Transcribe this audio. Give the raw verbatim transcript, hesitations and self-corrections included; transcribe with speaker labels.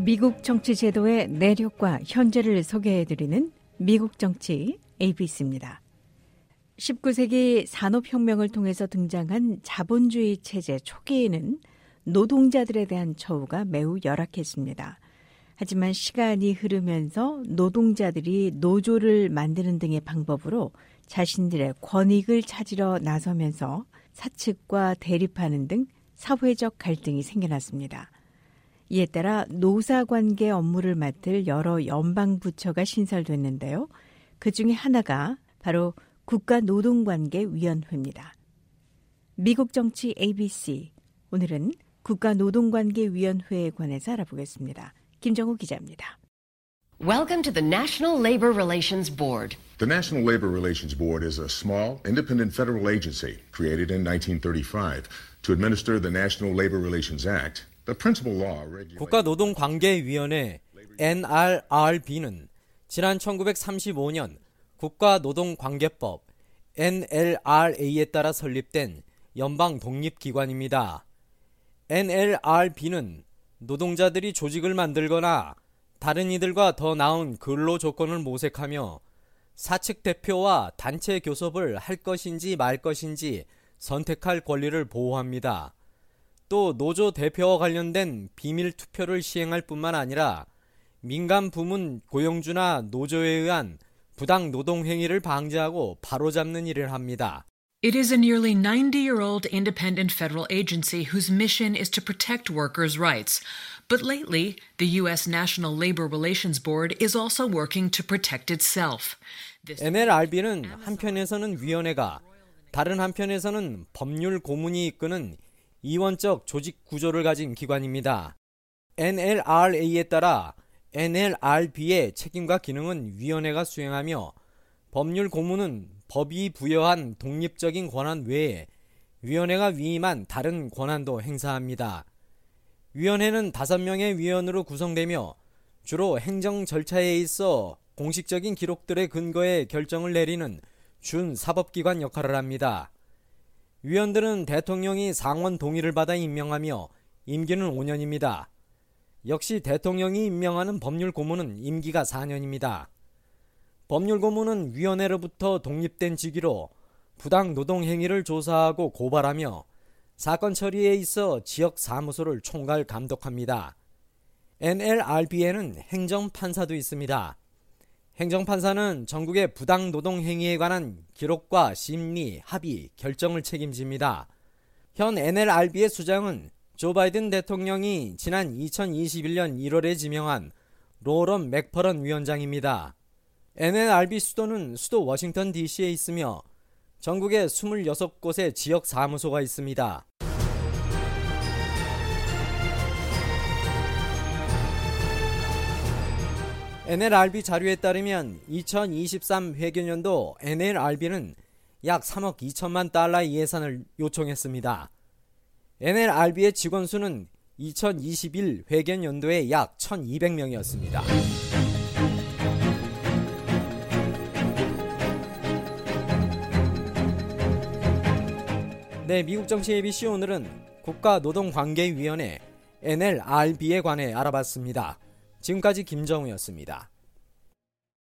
Speaker 1: 미국 정치 제도의 내력과 현재를 소개해드리는 미국 정치 에이비씨입니다. 십구 세기 산업혁명을 통해서 등장한 자본주의 체제 초기에는 노동자들에 대한 처우가 매우 열악했습니다. 하지만 시간이 흐르면서 노동자들이 노조를 만드는 등의 방법으로 자신들의 권익을 찾으러 나서면서 사측과 대립하는 등 사회적 갈등이 생겨났습니다. 이에 따라 노사관계 업무를 맡을 여러 연방부처가 신설됐는데요. 그중에 하나가 바로 국가노동관계위원회입니다. 미국 정치 에이비씨, 오늘은 국가노동관계위원회에 관해서 알아보겠습니다. 김정우 기자입니다.
Speaker 2: Welcome to the National Labor Relations Board.
Speaker 3: The National Labor Relations Board is a small, independent federal agency created in nineteen thirty-five to administer the National Labor Relations Act. The principal law regulates...
Speaker 4: 국가노동관계위원회 엔알알비는 지난 천구백삼십오 년 국가노동관계법 엔엘알에이에 따라 설립된 연방 독립기관입니다. 엔엘알비는 노동자들이 조직을 만들거나 다른 이들과 더 나은 근로 조건을 모색하며 사측 대표와 단체 교섭을 할 것인지 말 것인지 선택할 권리를 보호합니다. 또 노조 대표와 관련된 비밀 투표를 시행할 뿐만 아니라 민간 부문 고용주나 노조에 의한 부당 노동 행위를 방지하고 바로잡는 일을 합니다.
Speaker 5: It is a nearly ninety-year-old independent federal agency whose mission is to protect workers' rights. But lately, the U S National Labor Relations Board is also working to protect itself.
Speaker 4: 엔엘알비는 한편에서는 위원회가, 다른 한편에서는 법률 고문이 이끄는 이원적 조직 구조를 가진 기관입니다. 엔엘알에이에 따라 엔엘알비의 책임과 기능은 위원회가 수행하며 법률 고문은 법이 부여한 독립적인 권한 외에 위원회가 위임한 다른 권한도 행사합니다. 위원회는 다섯 명의 위원으로 구성되며 주로 행정 절차에 있어 공식적인 기록들의 근거에 결정을 내리는 준사법기관 역할을 합니다. 위원들은 대통령이 상원 동의를 받아 임명하며 임기는 오 년입니다. 역시 대통령이 임명하는 법률 고문은 임기가 사 년입니다. 법률 고문은 위원회로부터 독립된 직위로 부당 노동 행위를 조사하고 고발하며 사건 처리에 있어 지역 사무소를 총괄 감독합니다. 엔엘알비에는 행정판사도 있습니다. 행정판사는 전국의 부당 노동 행위에 관한 기록과 심리, 합의, 결정을 책임집니다. 현 엔엘알비의 수장은 조 바이든 대통령이 지난 이천이십일 년 일월에 지명한 로런 맥퍼런 위원장입니다. 엔엘알비 수도는 수도 워싱턴 디씨에 있으며 전국에 이십육 곳의 지역 사무소가 있습니다. 엔엘알비 자료에 따르면 이천이십삼 회계년도 엔엘알비는 약 삼억 이천만 달러의 예산을 요청했습니다. 엔엘알비의 직원 수는 이천이십일 회계년도에 약 천이백 명이었습니다. 네, 미국 정치 에이비씨 오늘은 국가노동관계위원회 엔엘알비에 관해 알아봤습니다. 지금까지 김정우였습니다.